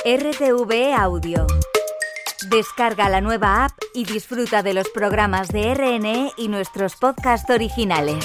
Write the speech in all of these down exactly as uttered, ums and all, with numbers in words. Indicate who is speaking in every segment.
Speaker 1: R T V E Audio. Descarga la nueva app y disfruta de los programas de R N E y nuestros podcasts originales.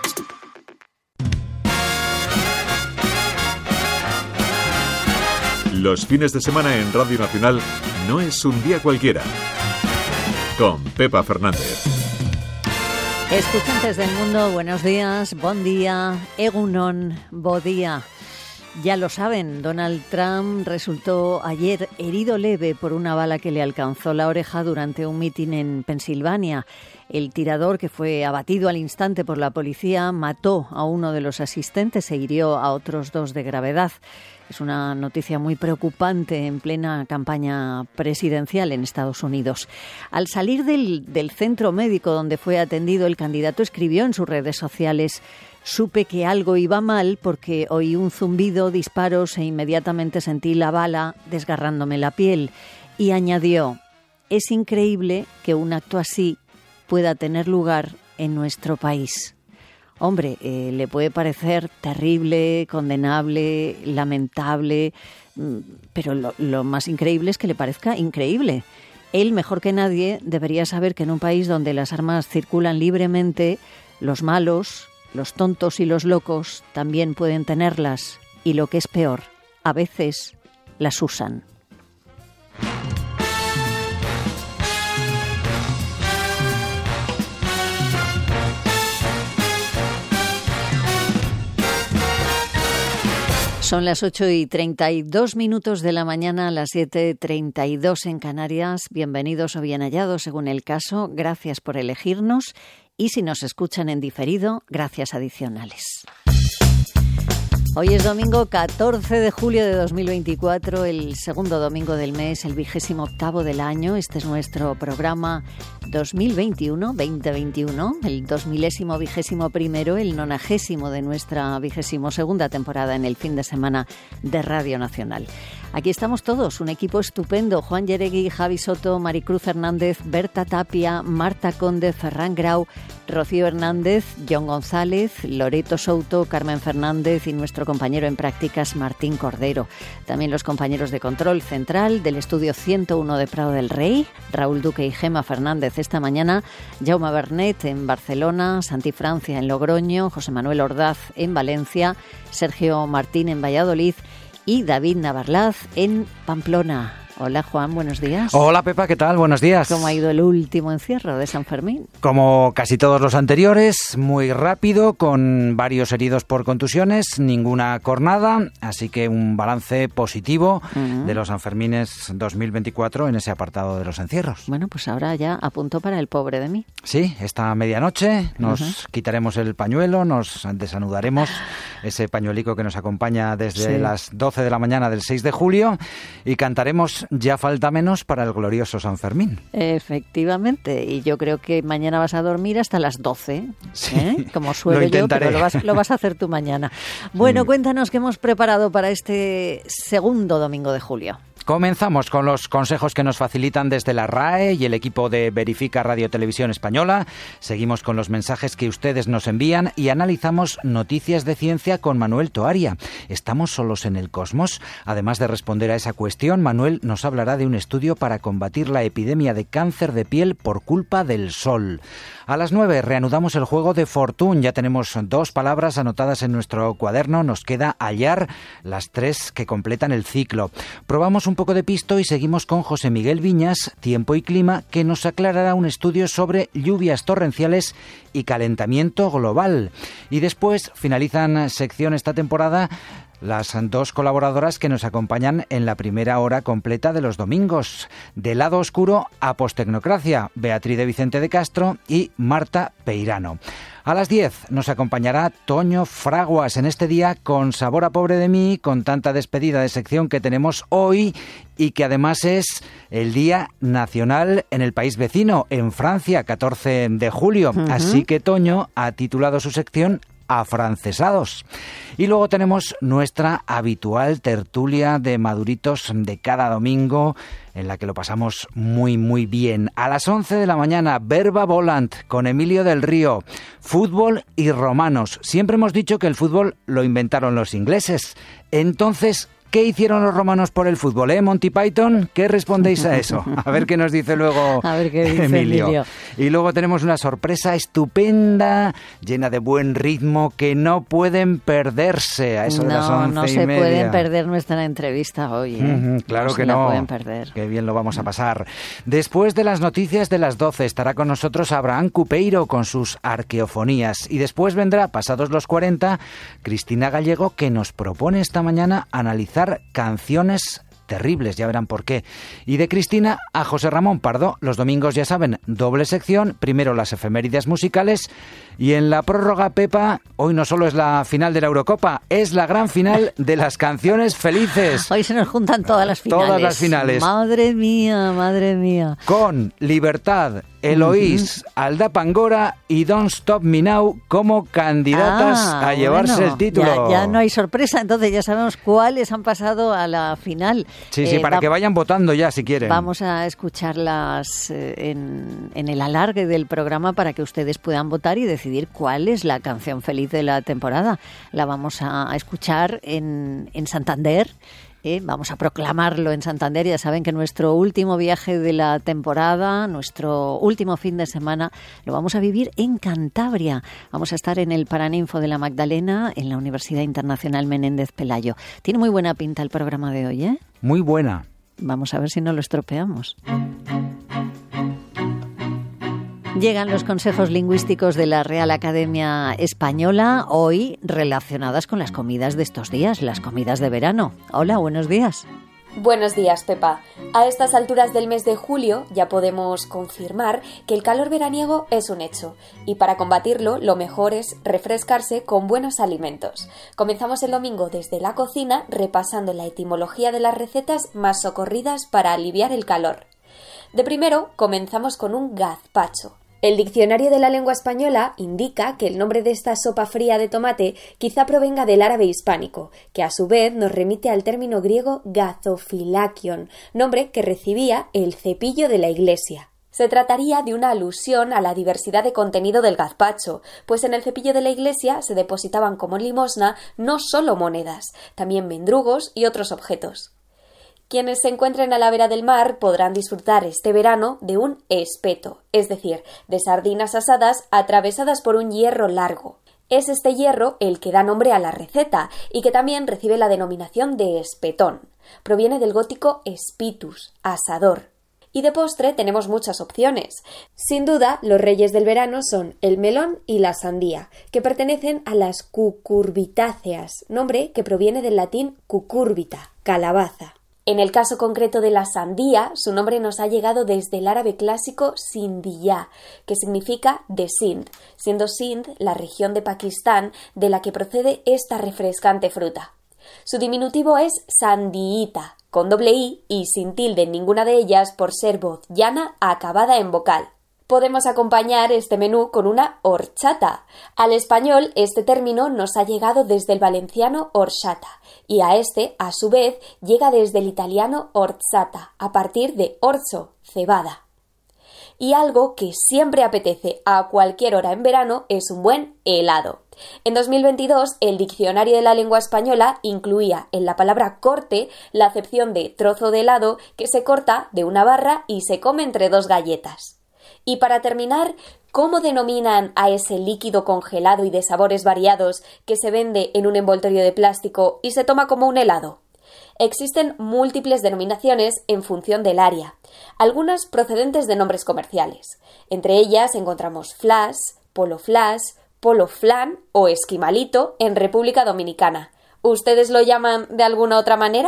Speaker 2: Los fines de semana en Radio Nacional no es un día cualquiera. Con Pepa Fernández.
Speaker 3: Escuchantes del mundo, buenos días, bon día, egunon, bo día. Ya lo saben, Donald Trump resultó ayer herido leve por una bala que le alcanzó la oreja durante un mitin en Pensilvania. El tirador, que fue abatido al instante por la policía, mató a uno de los asistentes e hirió a otros dos de gravedad. Es una noticia muy preocupante en plena campaña presidencial en Estados Unidos. Al salir del, del centro médico donde fue atendido, el candidato escribió en sus redes sociales: «Supe que algo iba mal porque oí un zumbido, disparos e inmediatamente sentí la bala desgarrándome la piel». Y añadió: «Es increíble que un acto así pueda tener lugar en nuestro país». Hombre, eh, le puede parecer terrible, condenable, lamentable, pero lo, lo más increíble es que le parezca increíble. Él, mejor que nadie, debería saber que en un país donde las armas circulan libremente, los malos, los tontos y los locos también pueden tenerlas, y lo que es peor, a veces las usan. Son las ocho y treinta y dos minutos de la mañana, las siete treinta y dos en Canarias. Bienvenidos o bien hallados según el caso. Gracias por elegirnos y si nos escuchan en diferido, gracias adicionales. Hoy es domingo catorce de julio de dos mil veinticuatro, el segundo domingo del mes, el vigésimo octavo del año. Este es nuestro programa dos mil veintiuno, veinte veintiuno, el dos milésimo vigésimo primero, el nonagésimo de nuestra vigésimo segunda temporada en el fin de semana de Radio Nacional. Aquí estamos todos, un equipo estupendo: Juan Yeregui, Javi Soto, Maricruz Hernández, Berta Tapia, Marta Conde, Ferran Grau, Rocío Hernández, John González, Loreto Souto, Carmen Fernández y nuestro compañero en prácticas Martín Cordero. También los compañeros de control central del estudio ciento uno de Prado del Rey, Raúl Duque y Gema Fernández esta mañana, Jaume Bernet en Barcelona, Santi Francia en Logroño, José Manuel Ordaz en Valencia, Sergio Martín en Valladolid y David Navarlaz en Pamplona. Hola Juan, buenos días.
Speaker 4: Hola Pepa, ¿qué tal? Buenos días.
Speaker 3: ¿Cómo ha ido el último encierro de San Fermín?
Speaker 4: Como casi todos los anteriores, muy rápido, con varios heridos por contusiones, ninguna cornada, así que un balance positivo uh-huh. de los Sanfermines dos mil veinticuatro en ese apartado de los encierros.
Speaker 3: Bueno, pues ahora ya a punto para el pobre de mí.
Speaker 4: Sí, esta medianoche nos uh-huh. quitaremos el pañuelo, nos desanudaremos ese pañuelico que nos acompaña desde sí. las doce de la mañana del seis de julio y cantaremos Ya falta menos para el glorioso San Fermín.
Speaker 3: Efectivamente, y yo creo que mañana vas a dormir hasta las doce,
Speaker 4: sí,
Speaker 3: ¿eh? Como suelo yo, pero lo vas, lo vas a hacer tú mañana. Bueno, cuéntanos qué hemos preparado para este segundo domingo de julio.
Speaker 4: Comenzamos con los consejos que nos facilitan desde la R A E y el equipo de Verifica Radio Televisión Española. Seguimos con los mensajes que ustedes nos envían y analizamos noticias de ciencia con Manuel Toaria. ¿Estamos solos en el cosmos? Además de responder a esa cuestión, Manuel nos hablará de un estudio para combatir la epidemia de cáncer de piel por culpa del sol. A las nueve reanudamos el juego de Fortune. Ya tenemos dos palabras anotadas en nuestro cuaderno. Nos queda hallar las tres que completan el ciclo. Probamos un poco de pisto y seguimos con José Miguel Viñas, Tiempo y Clima, que nos aclarará un estudio sobre lluvias torrenciales y calentamiento global. Y después finalizan sección esta temporada las dos colaboradoras que nos acompañan en la primera hora completa de los domingos. De Lado Oscuro a Postecnocracia, Beatriz de Vicente de Castro y Marta Peirano. A las diez nos acompañará Toño Fraguas en este día con Sabor a Pobre de mí, con tanta despedida de sección que tenemos hoy y que además es el Día Nacional en el país vecino, en Francia, catorce de julio. Uh-huh. Así que Toño ha titulado su sección Afrancesados. Y luego tenemos nuestra habitual tertulia de maduritos de cada domingo, en la que lo pasamos muy muy bien. A las once de la mañana, Verba Volant con Emilio del Río. Fútbol y romanos. Siempre hemos dicho que el fútbol lo inventaron los ingleses. Entonces, ¿qué hicieron los romanos por el fútbol, eh, Monty Python? ¿Qué respondéis a eso? A ver qué nos dice luego
Speaker 3: a ver qué dice
Speaker 4: Emilio.
Speaker 3: Emilio.
Speaker 4: Y luego tenemos una sorpresa estupenda, llena de buen ritmo, que no pueden perderse a eso
Speaker 3: no,
Speaker 4: de las once
Speaker 3: no
Speaker 4: y
Speaker 3: se
Speaker 4: media.
Speaker 3: pueden perder nuestra entrevista hoy, ¿eh?
Speaker 4: Uh-huh, claro
Speaker 3: no
Speaker 4: que
Speaker 3: se
Speaker 4: no.
Speaker 3: la pueden perder.
Speaker 4: Qué bien lo vamos a pasar. Después de las noticias de las doce estará con nosotros Abraham Cupeiro con sus arqueofonías. Y después vendrá, pasados los cuarenta, Cristina Gallego, que nos propone esta mañana analizar canciones terribles, ya verán por qué. Y de Cristina a José Ramón Pardo. Los domingos, ya saben, doble sección, primero las efemérides musicales y en la prórroga, Pepa, hoy no solo es la final de la Eurocopa, es la gran final de las canciones felices.
Speaker 3: Hoy se nos juntan todas las finales.
Speaker 4: Todas las finales.
Speaker 3: Madre mía, madre mía.
Speaker 4: Con Libertad, Eloís, uh-huh. Alda Pangora y Don't Stop Me Now como candidatas
Speaker 3: ah,
Speaker 4: a llevarse
Speaker 3: bueno,
Speaker 4: el título.
Speaker 3: Ya, ya no hay sorpresa, entonces ya sabemos cuáles han pasado a la final.
Speaker 4: Sí, sí, eh, para va- que vayan votando ya si quieren.
Speaker 3: Vamos a escucharlas eh, en, en el alargue del programa para que ustedes puedan votar y decidir cuál es la canción feliz de la temporada. La vamos a, a escuchar en, en Santander. Eh, vamos a proclamarlo en Santander. Ya saben que nuestro último viaje de la temporada, nuestro último fin de semana, lo vamos a vivir en Cantabria. Vamos a estar en el Paraninfo de la Magdalena, en la Universidad Internacional Menéndez Pelayo. Tiene muy buena pinta el programa de hoy, ¿eh?
Speaker 4: Muy buena.
Speaker 3: Vamos a ver si no lo estropeamos. Llegan los consejos lingüísticos de la Real Academia Española, hoy relacionadas con las comidas de estos días, las comidas de verano. Hola, buenos días.
Speaker 5: Buenos días, Pepa. A estas alturas del mes de julio ya podemos confirmar que el calor veraniego es un hecho y para combatirlo lo mejor es refrescarse con buenos alimentos. Comenzamos el domingo desde la cocina repasando la etimología de las recetas más socorridas para aliviar el calor. De primero comenzamos con un gazpacho. El diccionario de la lengua española indica que el nombre de esta sopa fría de tomate quizá provenga del árabe hispánico, que a su vez nos remite al término griego gazofilakion, nombre que recibía el cepillo de la iglesia. Se trataría de una alusión a la diversidad de contenido del gazpacho, pues en el cepillo de la iglesia se depositaban como limosna no solo monedas, también mendrugos y otros objetos. Quienes se encuentren a la vera del mar podrán disfrutar este verano de un espeto, es decir, de sardinas asadas atravesadas por un hierro largo. Es este hierro el que da nombre a la receta y que también recibe la denominación de espetón. Proviene del gótico spitus, asador. Y de postre tenemos muchas opciones. Sin duda, los reyes del verano son el melón y la sandía, que pertenecen a las cucurbitáceas, nombre que proviene del latín cucurbita, calabaza. En el caso concreto de la sandía, su nombre nos ha llegado desde el árabe clásico sindiyá, que significa de Sind, siendo Sind la región de Pakistán de la que procede esta refrescante fruta. Su diminutivo es sandiita, con doble i y sin tilde en ninguna de ellas por ser voz llana acabada en vocal. Podemos acompañar este menú con una horchata. Al español, este término nos ha llegado desde el valenciano horchata y a este, a su vez, llega desde el italiano orzata, a partir de orzo, cebada. Y algo que siempre apetece a cualquier hora en verano es un buen helado. En dos mil veintidós, el Diccionario de la Lengua Española incluía en la palabra corte la acepción de trozo de helado que se corta de una barra y se come entre dos galletas. Y para terminar, ¿cómo denominan a ese líquido congelado y de sabores variados que se vende en un envoltorio de plástico y se toma como un helado? Existen múltiples denominaciones en función del área, algunas procedentes de nombres comerciales. Entre ellas encontramos flash, polo flash, polo flan o esquimalito en República Dominicana. ¿Ustedes lo llaman de alguna otra manera?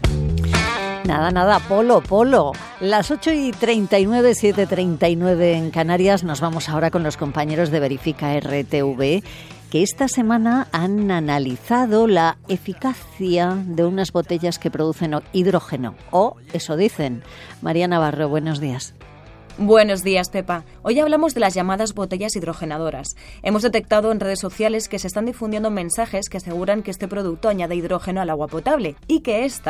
Speaker 3: Nada, nada, polo, polo. Las ocho y treinta y nueve, siete y treinta y nueve en Canarias. Nos vamos ahora con los compañeros de Verifica R T V, que esta semana han analizado la eficacia de unas botellas que producen hidrógeno, o eso dicen. María Navarro, buenos días.
Speaker 6: Buenos días, Pepa. Hoy hablamos de las llamadas botellas hidrogenadoras. Hemos detectado en redes sociales que se están difundiendo mensajes que aseguran que este producto añade hidrógeno al agua potable y que ésta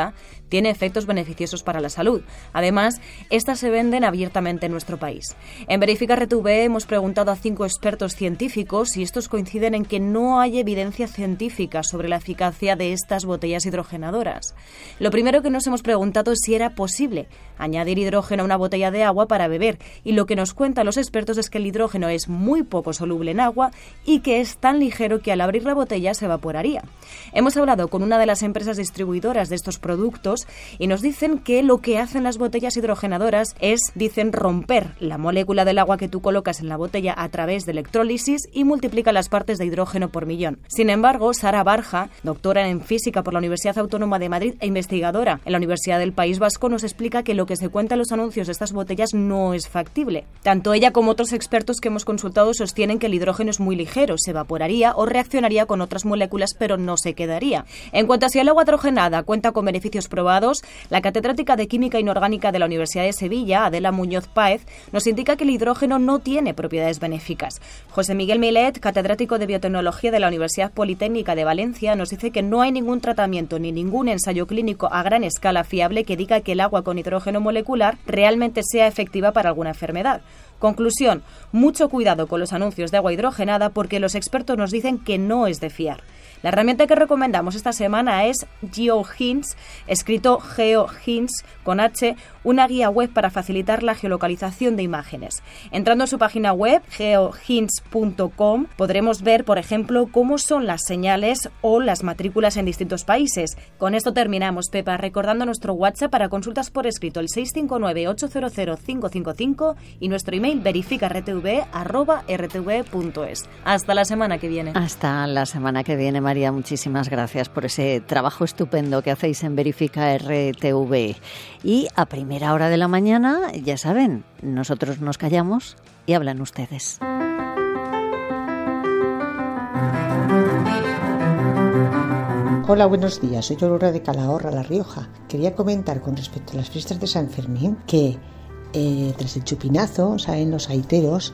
Speaker 6: tiene efectos beneficiosos para la salud. Además, estas se venden abiertamente en nuestro país. En Verifica R T V hemos preguntado a cinco expertos científicos y estos coinciden en que no hay evidencia científica sobre la eficacia de estas botellas hidrogenadoras. Lo primero que nos hemos preguntado es si era posible añadir hidrógeno a una botella de agua para beber, y lo que nos cuentan los expertos es que el hidrógeno es muy poco soluble en agua y que es tan ligero que al abrir la botella se evaporaría. Hemos hablado con una de las empresas distribuidoras de estos productos y nos dicen que lo que hacen las botellas hidrogenadoras es, dicen, romper la molécula del agua que tú colocas en la botella a través de electrólisis y multiplica las partes de hidrógeno por millón. Sin embargo, Sara Barja, doctora en física por la Universidad Autónoma de Madrid e investigadora en la Universidad del País Vasco, nos explica que lo que se cuenta en los anuncios de estas botellas no es factible. Tanto ella como otros expertos que hemos consultado sostienen que el hidrógeno es muy ligero, se evaporaría o reaccionaría con otras moléculas, pero no se quedaría. En cuanto a si el agua hidrogenada cuenta con beneficios probados, la catedrática de Química Inorgánica de la Universidad de Sevilla, Adela Muñoz Páez, nos indica que el hidrógeno no tiene propiedades benéficas. José Miguel Milet, catedrático de Biotecnología de la Universidad Politécnica de Valencia, nos dice que no hay ningún tratamiento ni ningún ensayo clínico a gran escala fiable que diga que el agua con hidrógeno molecular realmente sea efectiva para alguna enfermedad. Conclusión, mucho cuidado con los anuncios de agua hidrogenada porque los expertos nos dicen que no es de fiar. La herramienta que recomendamos esta semana es GeoHints, escrito GeoHints con H, una guía web para facilitar la geolocalización de imágenes. Entrando en su página web, geohints punto com, podremos ver, por ejemplo, cómo son las señales o las matrículas en distintos países. Con esto terminamos, Pepa, recordando nuestro WhatsApp para consultas por escrito, el seis cinco nueve, ocho cero cero, cinco cinco cinco y nuestro email verifica r t v arroba r t v punto es. Hasta la semana que viene.
Speaker 3: Hasta la semana que viene, María. Muchísimas gracias por ese trabajo estupendo que hacéis en Verifica R T V. Y a primera hora de la mañana, ya saben, nosotros nos callamos y hablan ustedes.
Speaker 7: Hola, buenos días. Soy Aurora de Calahorra, La Rioja. Quería comentar con respecto a las fiestas de San Fermín que eh, tras el chupinazo salen los gaiteros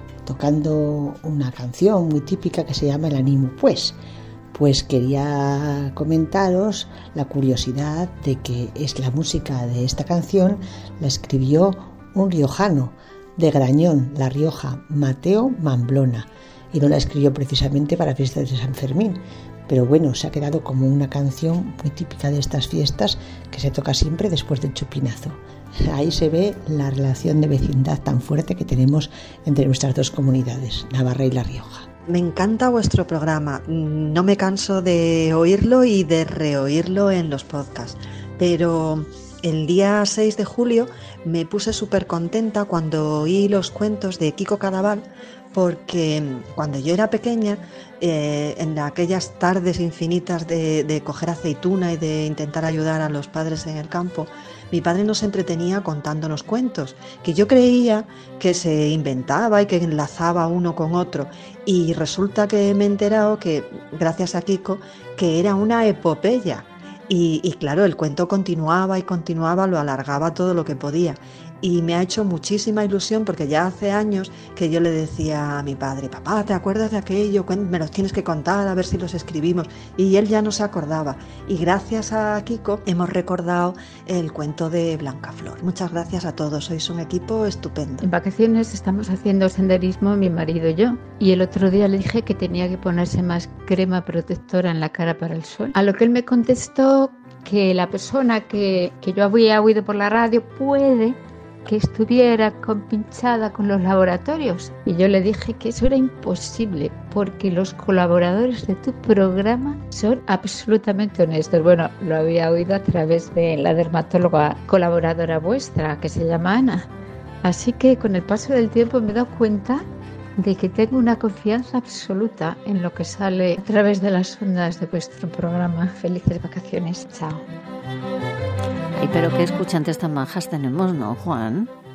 Speaker 7: tocando una canción muy típica que se llama El Ánimo Pues. Pues quería comentaros la curiosidad de que es la música de esta canción la escribió un riojano de Grañón, La Rioja, Mateo Mamblona, y no la escribió precisamente para fiestas de San Fermín. Pero bueno, se ha quedado como una canción muy típica de estas fiestas que se toca siempre después del chupinazo. Ahí se ve la relación de vecindad tan fuerte que tenemos entre nuestras dos comunidades, Navarra y La Rioja.
Speaker 8: Me encanta vuestro programa, no me canso de oírlo y de reoírlo en los podcasts, pero el día seis de julio me puse súper contenta cuando oí los cuentos de Kiko Cadaval, porque cuando yo era pequeña, eh, en aquellas tardes infinitas de, de coger aceituna y de intentar ayudar a los padres en el campo, mi padre nos entretenía contándonos cuentos, que yo creía que se inventaba y que enlazaba uno con otro, y resulta que me he enterado que, gracias a Kiko, que era una epopeya, y, y claro, el cuento continuaba y continuaba, lo alargaba todo lo que podía. Y me ha hecho muchísima ilusión porque ya hace años que yo le decía a mi padre: papá, ¿te acuerdas de aquello? Me los tienes que contar, a ver si los escribimos. Y él ya no se acordaba. Y gracias a Kiko hemos recordado el cuento de Blancaflor. Muchas gracias a todos, sois un equipo estupendo.
Speaker 9: En vacaciones estamos haciendo senderismo mi marido y yo. Y el otro día le dije que tenía que ponerse más crema protectora en la cara para el sol. A lo que él me contestó que la persona que, que yo había oído por la radio puede que estuviera compinchada con los laboratorios. Y yo le dije que eso era imposible porque los colaboradores de tu programa son absolutamente honestos. Bueno, lo había oído a través de la dermatóloga colaboradora vuestra, que se llama Ana. Así que con el paso del tiempo me he dado cuenta de que tengo una confianza absoluta en lo que sale a través de las ondas de vuestro programa. Felices vacaciones. Chao.
Speaker 3: Ay, pero qué escuchantes tan majas tenemos, ¿no, Juan?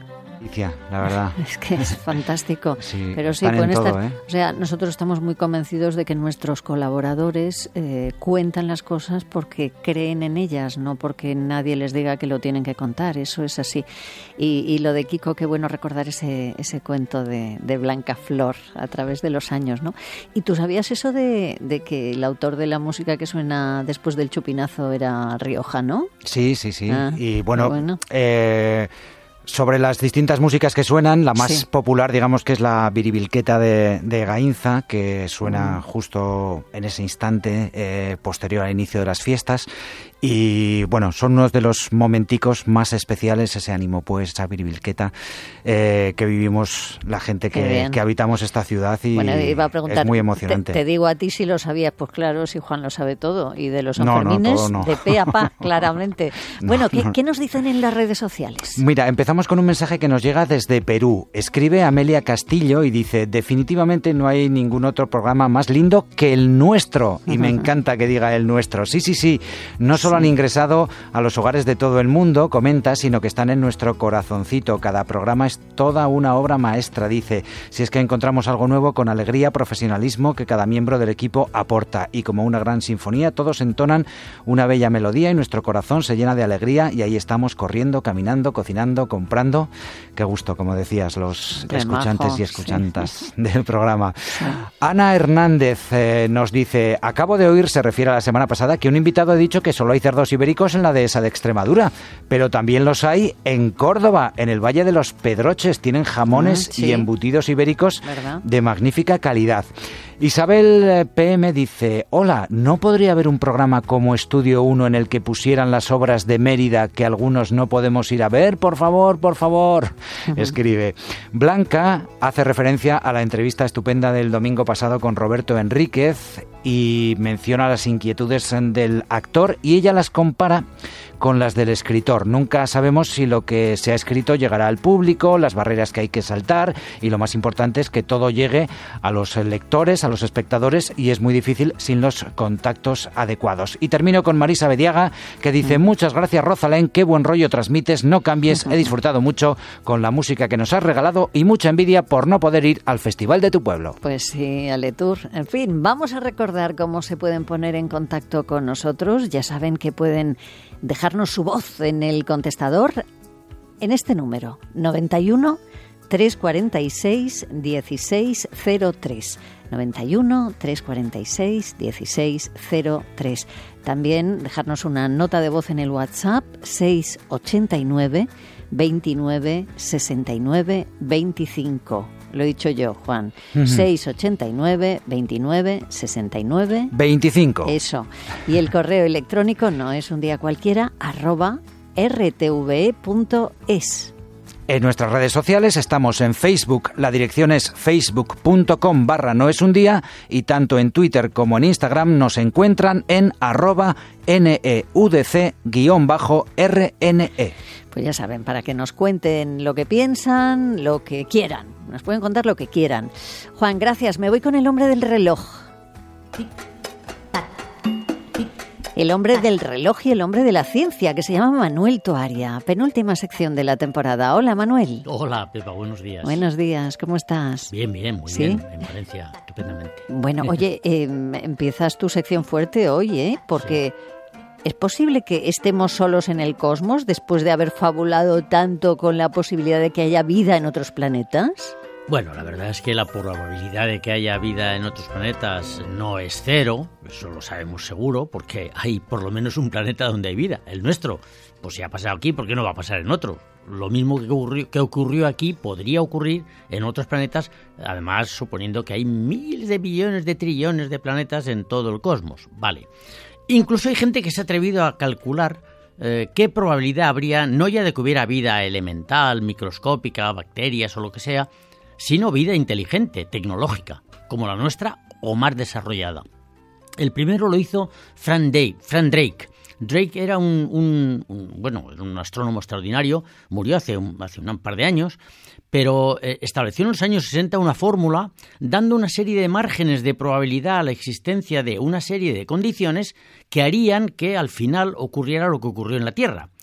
Speaker 4: La verdad.
Speaker 3: Es que es fantástico.
Speaker 4: Sí,
Speaker 3: pero sí,
Speaker 4: pueden
Speaker 3: estar,
Speaker 4: todo, ¿eh?
Speaker 3: O sea, nosotros estamos muy convencidos de que nuestros colaboradores eh, cuentan las cosas porque creen en ellas, no porque nadie les diga que lo tienen que contar. Eso es así. Y, y lo de Kiko, qué bueno recordar ese, ese cuento de, de Blanca Flor a través de los años, ¿no? ¿Y tú sabías eso de, de que el autor de la música que suena después del chupinazo era riojano?
Speaker 4: Sí, sí, sí.
Speaker 3: Ah,
Speaker 4: y bueno...
Speaker 3: bueno.
Speaker 4: Eh, Sobre las distintas músicas que suenan, la más
Speaker 3: sí.
Speaker 4: popular, digamos, que es la Biribilqueta de, de Gainza, que suena justo en ese instante eh, posterior al inicio de las fiestas. Y bueno, son unos de los momenticos más especiales, ese ánimo, pues, esa Biribilqueta eh, que vivimos la gente que, que habitamos esta ciudad, y
Speaker 3: bueno, iba a preguntar,
Speaker 4: es muy emocionante.
Speaker 3: Te, te digo a ti si lo sabías, pues claro, si Juan lo sabe todo, y de los
Speaker 4: no,
Speaker 3: Sanfermines,
Speaker 4: no, no.
Speaker 3: de pe a pa, claramente.
Speaker 4: No,
Speaker 3: bueno, ¿qué,
Speaker 4: no.
Speaker 3: ¿qué nos dicen en las redes sociales?
Speaker 4: Mira, empezamos con un mensaje que nos llega desde Perú. Escribe Amelia Castillo y dice: definitivamente no hay ningún otro programa más lindo que el nuestro. Y me encanta que diga el nuestro. Sí, sí, sí. No solo han ingresado a los hogares de todo el mundo, comenta, sino que están en nuestro corazoncito. Cada programa es toda una obra maestra, dice. Si es que encontramos algo nuevo con alegría, profesionalismo que cada miembro del equipo aporta. Y como una gran sinfonía, todos entonan una bella melodía y nuestro corazón se llena de alegría, y ahí estamos corriendo, caminando, cocinando, comprando. Qué gusto, como decías, los
Speaker 3: Qué
Speaker 4: escuchantes
Speaker 3: majo,
Speaker 4: y escuchantas
Speaker 3: sí.
Speaker 4: del programa.
Speaker 3: Sí.
Speaker 4: Ana Hernández eh, nos dice: acabo de oír, se refiere a la semana pasada, que un invitado ha dicho que solo hay cerdos ibéricos en la dehesa de Extremadura, pero también los hay en Córdoba, en el Valle de los Pedroches. Tienen jamones
Speaker 3: mm, sí.
Speaker 4: y embutidos ibéricos,
Speaker 3: ¿verdad?,
Speaker 4: de magnífica calidad. Isabel P M dice: hola, ¿no podría haber un programa como Estudio uno en el que pusieran las obras de Mérida que algunos no podemos ir a ver? Por favor, por favor. Escribe. Blanca hace referencia a la entrevista estupenda del domingo pasado con Roberto Enríquez y menciona las inquietudes del actor, y ella las compara con las del escritor. Nunca sabemos si lo que se ha escrito llegará al público, las barreras que hay que saltar, y lo más importante es que todo llegue a los lectores, a los espectadores, y es muy difícil sin los contactos adecuados. Y termino con Marisa Bediaga, que dice: muchas gracias, Rosalén, qué buen rollo transmites, no cambies, he disfrutado mucho con la música que nos has regalado y mucha envidia por no poder ir al festival de tu pueblo.
Speaker 3: Pues sí, Aletur. En fin, vamos a recordar cómo se pueden poner en contacto con nosotros. Ya saben que pueden dejarnos su voz en el contestador en este número: noventa y uno, trescientos cuarenta y seis, dieciséis cero tres. noventa y uno, trescientos cuarenta y seis, dieciséis cero tres. También dejarnos una nota de voz en el WhatsApp seiscientos ochenta y nueve, veintinueve, sesenta y nueve, veinticinco. Lo he dicho yo, Juan. Uh-huh. seiscientos ochenta y nueve, veintinueve, sesenta y nueve,
Speaker 4: veinticinco.
Speaker 3: Eso. Y el correo electrónico no es un día cualquiera, arroba rtve punto es.
Speaker 4: En nuestras redes sociales estamos en Facebook, la dirección es facebook.com barra no es un día, y tanto en Twitter como en Instagram nos encuentran en arroba neudc guión bajo rne.
Speaker 3: Pues ya saben, para que nos cuenten lo que piensan, lo que quieran. Nos pueden contar lo que quieran. Juan, gracias. Me voy con el hombre del reloj. El hombre del reloj y el hombre de la ciencia, que se llama Manuel Toaria. Penúltima sección de la temporada. Hola, Manuel.
Speaker 10: Hola, Pepa, buenos días.
Speaker 3: Buenos días, ¿cómo estás?
Speaker 10: Bien, bien, muy
Speaker 3: ¿Sí?
Speaker 10: bien. En Valencia, estupendamente.
Speaker 3: Bueno, oye, eh, empiezas tu sección fuerte hoy, ¿eh? Porque sí. ¿Es posible que estemos solos en el cosmos después de haber fabulado tanto con la posibilidad de que haya vida en otros planetas?
Speaker 10: Bueno, la verdad es que la probabilidad de que haya vida en otros planetas no es cero, eso lo sabemos seguro, porque hay por lo menos un planeta donde hay vida, el nuestro. Pues si ha pasado aquí, ¿por qué no va a pasar en otro? Lo mismo que ocurrió, que ocurrió aquí podría ocurrir en otros planetas, además suponiendo que hay miles de billones de trillones de planetas en todo el cosmos. Vale. Incluso hay gente que se ha atrevido a calcular eh, qué probabilidad habría, no ya de que hubiera vida elemental, microscópica, bacterias o lo que sea, sino vida inteligente, tecnológica, como la nuestra o más desarrollada. El primero lo hizo Frank Drake. Frank Drake. Drake era un, un, un bueno, un astrónomo extraordinario, murió hace un, hace un par de años, pero eh, estableció en los años sesenta una fórmula dando una serie de márgenes de probabilidad a la existencia de una serie de condiciones que harían que al final ocurriera lo que ocurrió en la Tierra.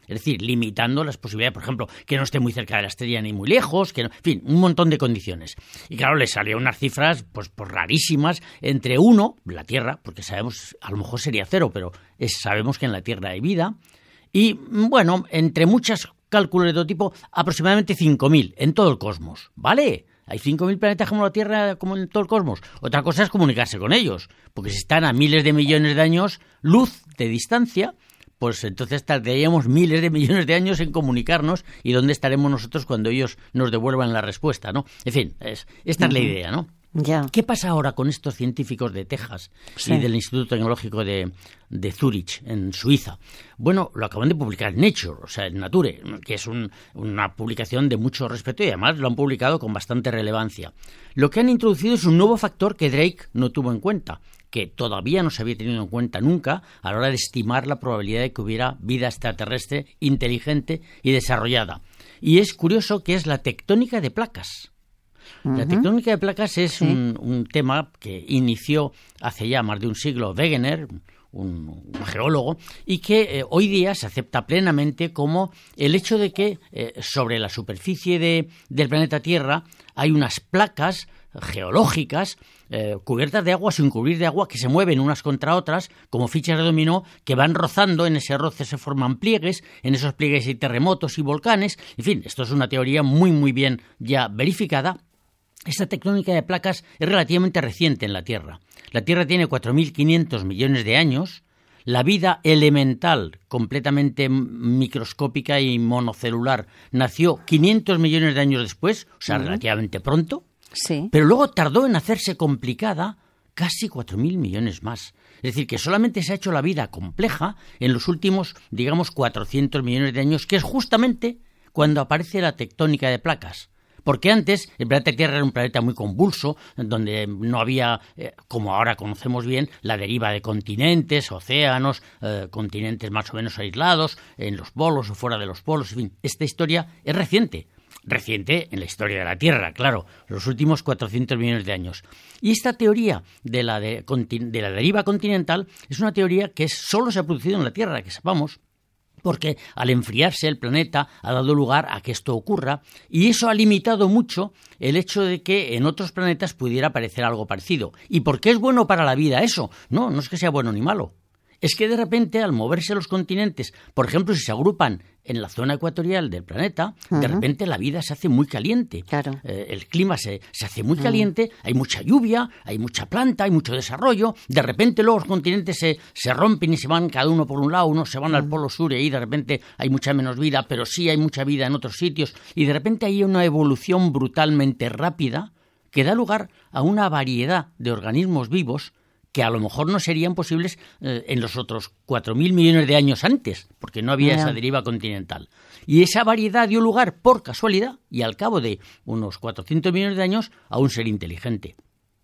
Speaker 10: Es decir, limitando las posibilidades, por ejemplo, que no esté muy cerca de la estrella ni muy lejos, que no, en fin, un montón de condiciones. Y claro, le salieron unas cifras pues, pues rarísimas, entre uno, la Tierra, porque sabemos, a lo mejor sería cero, pero es, sabemos que en la Tierra hay vida, y bueno, entre muchos cálculos de todo tipo, aproximadamente cinco mil en todo el cosmos, ¿vale? Hay cinco mil planetas como la Tierra, como en todo el cosmos. Otra cosa es comunicarse con ellos, porque si están a miles de millones de años luz de distancia, pues entonces tardaríamos miles de millones de años en comunicarnos, y dónde estaremos nosotros cuando ellos nos devuelvan la respuesta, ¿no? En fin, es, esta es la idea, ¿no?
Speaker 3: Ya.
Speaker 10: ¿Qué pasa ahora con estos científicos de Texas sí. y del Instituto Tecnológico de, de Zurich, en Suiza? Bueno, lo acaban de publicar en Nature, o sea, en Nature, que es un, una publicación de mucho respeto, y además lo han publicado con bastante relevancia. Lo que han introducido es un nuevo factor que Drake no tuvo en cuenta, que todavía no se había tenido en cuenta nunca a la hora de estimar la probabilidad de que hubiera vida extraterrestre inteligente y desarrollada. Y es curioso que es la tectónica de placas. Uh-huh. La tectónica de placas es sí. un, un tema que inició hace ya más de un siglo Wegener, un, un geólogo, y que eh, hoy día se acepta plenamente como el hecho de que eh, sobre la superficie de, del planeta Tierra hay unas placas geológicas eh, cubiertas de agua, sin cubrir de agua, que se mueven unas contra otras como fichas de dominó, que van rozando. En ese roce se forman pliegues, en esos pliegues hay terremotos y volcanes. En fin, esto es una teoría muy muy bien ya verificada. Esta tectónica de placas es relativamente reciente en la Tierra. La Tierra tiene cuatro mil quinientos millones de años. La vida elemental, completamente microscópica y monocelular, nació quinientos millones de años después, o sea, uh-huh. relativamente pronto.
Speaker 3: Sí.
Speaker 10: Pero luego tardó en hacerse complicada casi cuatro mil millones más. Es decir, que solamente se ha hecho la vida compleja en los últimos, digamos, cuatrocientos millones de años, que es justamente cuando aparece la tectónica de placas. Porque antes el planeta Tierra era un planeta muy convulso, donde no había, eh, como ahora conocemos bien, la deriva de continentes, océanos, eh, continentes más o menos aislados, en los polos o fuera de los polos. En fin, esta historia es reciente. Reciente en la historia de la Tierra, claro, los últimos cuatrocientos millones de años. Y esta teoría de la, de, de la deriva continental es una teoría que solo se ha producido en la Tierra, que sepamos, porque al enfriarse el planeta ha dado lugar a que esto ocurra, y eso ha limitado mucho el hecho de que en otros planetas pudiera aparecer algo parecido. ¿Y por qué es bueno para la vida eso? No, no es que sea bueno ni malo. Es que de repente, al moverse los continentes, por ejemplo, si se agrupan en la zona ecuatorial del planeta, uh-huh. de repente la vida se hace muy caliente.
Speaker 3: Claro.
Speaker 10: Eh, el clima se, se hace muy caliente, uh-huh. hay mucha lluvia, hay mucha planta, hay mucho desarrollo. De repente luego los continentes se, se rompen y se van cada uno por un lado, unos se van uh-huh. al polo sur y ahí de repente hay mucha menos vida, pero sí hay mucha vida en otros sitios. Y de repente hay una evolución brutalmente rápida que da lugar a una variedad de organismos vivos que a lo mejor no serían posibles eh, en los otros cuatro mil millones de años antes, porque no había yeah. esa deriva continental. Y esa variedad dio lugar, por casualidad, y al cabo de unos cuatrocientos millones de años, a un ser inteligente.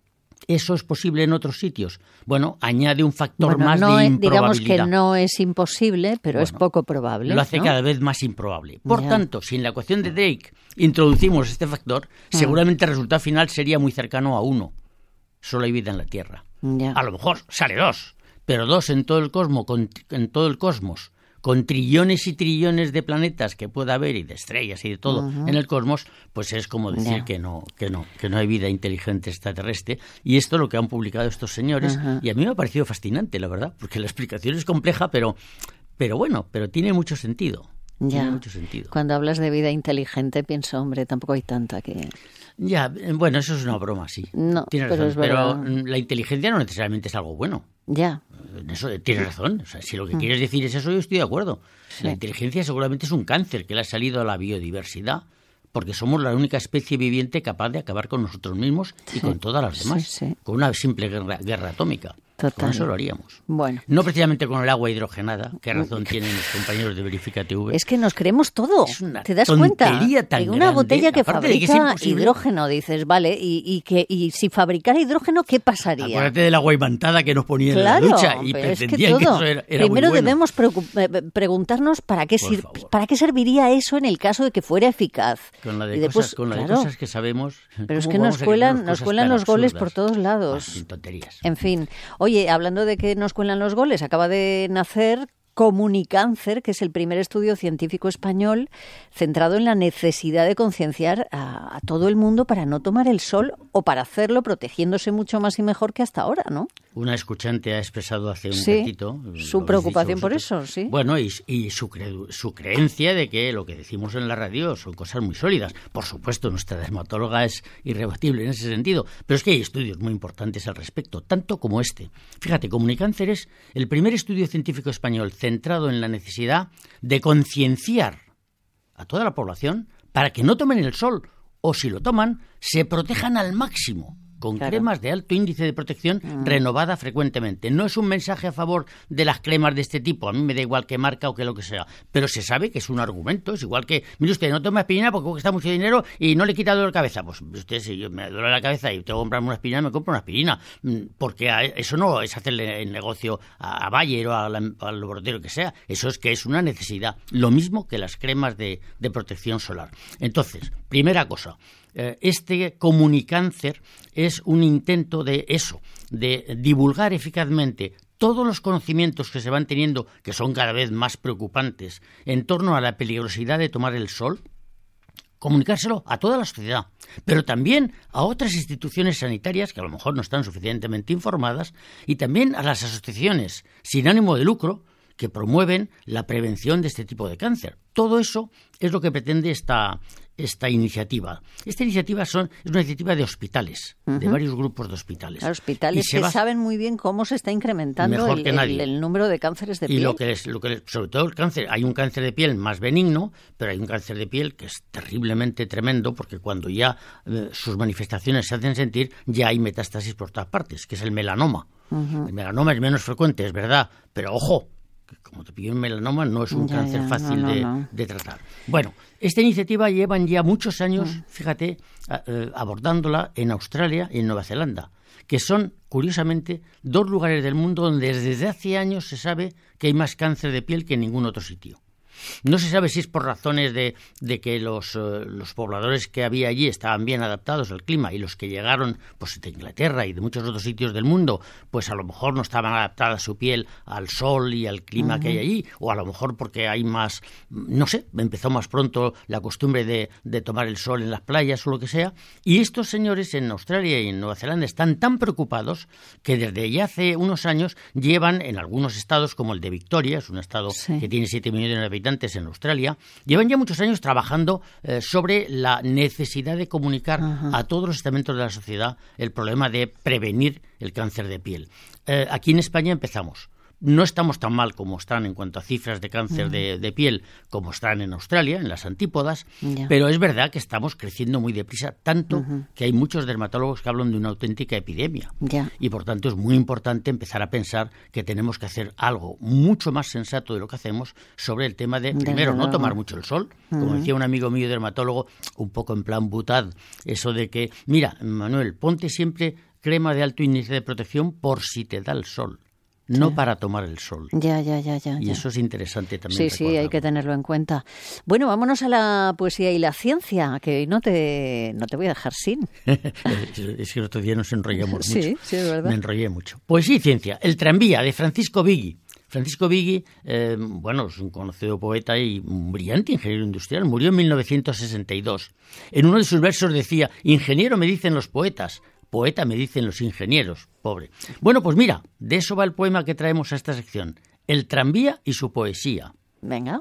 Speaker 10: ¿Eso es posible en otros sitios? Bueno, añade un factor
Speaker 3: bueno,
Speaker 10: más
Speaker 3: no
Speaker 10: de
Speaker 3: es,
Speaker 10: improbabilidad.
Speaker 3: Digamos que no es imposible, pero bueno, es poco probable.
Speaker 10: Lo hace
Speaker 3: ¿no?
Speaker 10: cada vez más improbable. Por
Speaker 3: yeah.
Speaker 10: tanto, si en la ecuación de Drake introducimos este factor, mm. seguramente el resultado final sería muy cercano a uno. Solo hay vida en la Tierra.
Speaker 3: Ya.
Speaker 10: A lo mejor sale dos, pero dos en todo el cosmos, con, en todo el cosmos, con trillones y trillones de planetas que pueda haber y de estrellas y de todo uh-huh. en el cosmos, pues es como decir ya. que no, que no, que no hay vida inteligente extraterrestre. Y esto es lo que han publicado estos señores, uh-huh. y a mí me ha parecido fascinante, la verdad, porque la explicación es compleja, pero, pero bueno, pero tiene mucho sentido.
Speaker 3: Ya.
Speaker 10: Tiene mucho sentido.
Speaker 3: Cuando hablas de vida inteligente, pienso, hombre, tampoco hay tanta que...
Speaker 10: Ya, bueno, eso es una broma, sí.
Speaker 3: No,
Speaker 10: tienes
Speaker 3: pero
Speaker 10: razón,
Speaker 3: es verdad.
Speaker 10: Pero la inteligencia no necesariamente es algo bueno.
Speaker 3: Ya.
Speaker 10: En eso tienes razón. O sea, si lo que mm. quieres decir es eso, yo estoy de acuerdo. Sí. La inteligencia seguramente es un cáncer que le ha salido a la biodiversidad, porque somos la única especie viviente capaz de acabar con nosotros mismos y sí. con todas las demás,
Speaker 3: sí, sí.
Speaker 10: con una simple guerra, guerra atómica.
Speaker 3: Total.
Speaker 10: Con eso lo haríamos.
Speaker 3: Bueno.
Speaker 10: No precisamente con el agua hidrogenada, qué razón tienen los compañeros de Verifica T V.
Speaker 3: Es que nos creemos todo.
Speaker 10: Es una
Speaker 3: ¿Te das cuenta?
Speaker 10: Tan
Speaker 3: en una
Speaker 10: grande,
Speaker 3: botella que fabrica
Speaker 10: que
Speaker 3: hidrógeno, dices, vale, y, y que y si fabricara hidrógeno, ¿qué pasaría?
Speaker 10: Acuérdate de la guaymantada que nos ponían
Speaker 3: claro,
Speaker 10: en la ducha y pretendían
Speaker 3: es que, todo.
Speaker 10: que eso era, era
Speaker 3: Primero
Speaker 10: muy bueno.
Speaker 3: debemos preguntarnos para qué, sir para qué serviría eso en el caso de que fuera eficaz.
Speaker 10: Con la de,
Speaker 3: y
Speaker 10: cosas,
Speaker 3: después,
Speaker 10: con la
Speaker 3: claro,
Speaker 10: de cosas que sabemos.
Speaker 3: Pero es que nos cuelan, nos cuelan los goles por todos lados.
Speaker 10: Ah, sin tonterías.
Speaker 3: En fin, oye, hablando de que nos cuelan los goles, acaba de nacer Comunicáncer, que es el primer estudio científico español centrado en la necesidad de concienciar a, a todo el mundo para no tomar el sol o para hacerlo protegiéndose mucho más y mejor que hasta ahora, ¿no?
Speaker 10: Una escuchante ha expresado hace un
Speaker 3: sí,
Speaker 10: ratito
Speaker 3: su preocupación por eso, sí.
Speaker 10: Bueno, y, y su, cre su creencia de que lo que decimos en la radio son cosas muy sólidas. Por supuesto, nuestra dermatóloga es irrebatible en ese sentido, pero es que hay estudios muy importantes al respecto, tanto como este. Fíjate, Comunicáncer es el primer estudio científico español centrado en la necesidad de concienciar a toda la población para que no tomen el sol o, si lo toman, se protejan al máximo con claro. cremas de alto índice de protección mm. renovada frecuentemente. No es un mensaje a favor de las cremas de este tipo, a mí me da igual qué marca o qué lo que sea, pero se sabe que es un argumento, es igual que, mire usted, no toma aspirina porque cuesta mucho dinero y no le quita dolor de cabeza. Pues usted, si yo me duele la cabeza y tengo que comprarme una aspirina, me compro una aspirina, porque eso no es hacerle el negocio a, a Bayer o a la, al laboratorio que sea, eso es que es una necesidad, lo mismo que las cremas de, de protección solar. Entonces, primera cosa, este Comunicáncer es un intento de eso, de divulgar eficazmente todos los conocimientos que se van teniendo, que son cada vez más preocupantes, en torno a la peligrosidad de tomar el sol, comunicárselo a toda la sociedad, pero también a otras instituciones sanitarias que a lo mejor no están suficientemente informadas, y también a las asociaciones sin ánimo de lucro que promueven la prevención de este tipo de cáncer. Todo eso es lo que pretende esta, esta iniciativa. Esta iniciativa son, es una iniciativa de hospitales, uh-huh. de varios grupos de hospitales.
Speaker 3: Los hospitales que va, saben muy bien cómo se está incrementando el, el, el número de cánceres de piel.
Speaker 10: Y lo que es, lo que es, sobre todo el cáncer, hay un cáncer de piel más benigno, pero hay un cáncer de piel que es terriblemente tremendo, porque cuando ya eh, sus manifestaciones se hacen sentir, ya hay metástasis por todas partes, que es el melanoma. Uh-huh. El melanoma es menos frecuente, es verdad, pero ojo, que como te pillo un melanoma no es un ya, cáncer ya, fácil no, no, de, no. de tratar. Bueno, esta iniciativa llevan ya muchos años, mm. fíjate, a, eh, abordándola en Australia y en Nueva Zelanda, que son, curiosamente, dos lugares del mundo donde desde hace años se sabe que hay más cáncer de piel que en ningún otro sitio. No se sabe si es por razones de, de que los, uh, los pobladores que había allí estaban bien adaptados al clima y los que llegaron pues, de Inglaterra y de muchos otros sitios del mundo, pues a lo mejor no estaban adaptadas su piel al sol y al clima uh-huh. que hay allí, o a lo mejor porque hay más, no sé, empezó más pronto la costumbre de, de tomar el sol en las playas o lo que sea, y estos señores en Australia y en Nueva Zelanda están tan preocupados que desde ya hace unos años llevan en algunos estados, como el de Victoria, es un estado sí. que tiene siete millones de habitantes, en Australia, llevan ya muchos años trabajando eh, sobre la necesidad de comunicar uh-huh. a todos los estamentos de la sociedad el problema de prevenir el cáncer de piel. Eh, aquí en España empezamos. No estamos tan mal como están en cuanto a cifras de cáncer uh-huh. de, de piel como están en Australia, en las antípodas, yeah. pero es verdad que estamos creciendo muy deprisa, tanto uh-huh. que hay muchos dermatólogos que hablan de una auténtica epidemia. Yeah. Y por tanto es muy importante empezar a pensar que tenemos que hacer algo mucho más sensato de lo que hacemos sobre el tema de, de primero, no tomar mucho el sol. Uh-huh. Como decía un amigo mío dermatólogo, un poco en plan butad, eso de que, mira, Manuel, ponte siempre crema de alto índice de protección por si te da el sol. No sí. para tomar el sol.
Speaker 3: Ya, ya, ya, ya.
Speaker 10: Y
Speaker 3: ya.
Speaker 10: eso es interesante también.
Speaker 3: Sí,
Speaker 10: recordarlo.
Speaker 3: Sí, hay que tenerlo en cuenta. Bueno, vámonos a la poesía y la ciencia, que no te, no te voy a dejar sin.
Speaker 10: Es que el otro día nos enrollamos
Speaker 3: sí,
Speaker 10: mucho.
Speaker 3: Sí, es verdad.
Speaker 10: Me enrollé mucho. Poesía y ciencia. El tranvía, de Francisco Vigui. Francisco Vigui, eh, bueno, es un conocido poeta y un brillante ingeniero industrial. Murió en mil novecientos sesenta y dos. En uno de sus versos decía, ingeniero me dicen los poetas, poeta me dicen los ingenieros, pobre. Bueno, pues mira, de eso va el poema que traemos a esta sección. El tranvía y su poesía.
Speaker 3: Venga.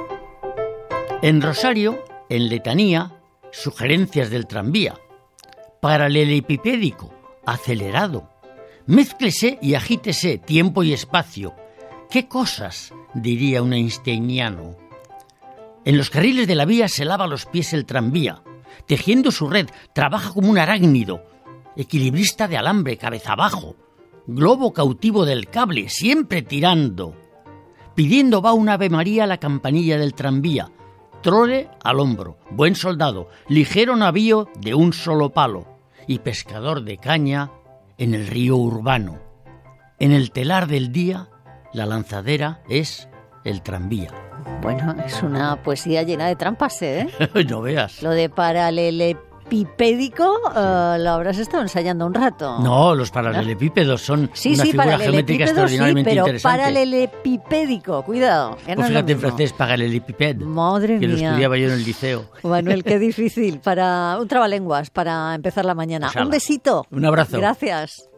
Speaker 10: En Rosario, en letanía, sugerencias del tranvía. Paralelepipédico, acelerado. Mézclese y agítese tiempo y espacio. ¿Qué cosas? Diría un einsteiniano. En los carriles de la vía se lava los pies el tranvía. Tejiendo su red, trabaja como un arácnido. Equilibrista de alambre, cabeza abajo, globo cautivo del cable, siempre tirando. Pidiendo va un Ave María a la campanilla del tranvía, trole al hombro, buen soldado, ligero navío de un solo palo, y pescador de caña en el río urbano. En el telar del día, la lanzadera es el tranvía.
Speaker 3: Bueno, es una poesía llena de trampas, ¿eh?
Speaker 10: No veas.
Speaker 3: Lo de paralele... paralelepipédico uh, lo habrás estado ensayando un rato.
Speaker 10: No, los paralelepípedos son
Speaker 3: sí,
Speaker 10: una
Speaker 3: sí,
Speaker 10: figura geométrica extraordinariamente
Speaker 3: sí, pero
Speaker 10: interesante.
Speaker 3: Paralelepipédico, cuidado.
Speaker 10: Pues no fíjate en francés, paralelepiped.
Speaker 3: Madre
Speaker 10: que
Speaker 3: mía.
Speaker 10: Que lo estudiaba yo en el liceo.
Speaker 3: Manuel, qué difícil. Para un trabalenguas para empezar la mañana.
Speaker 10: Ojalá.
Speaker 3: Un besito.
Speaker 10: Un abrazo.
Speaker 3: Gracias.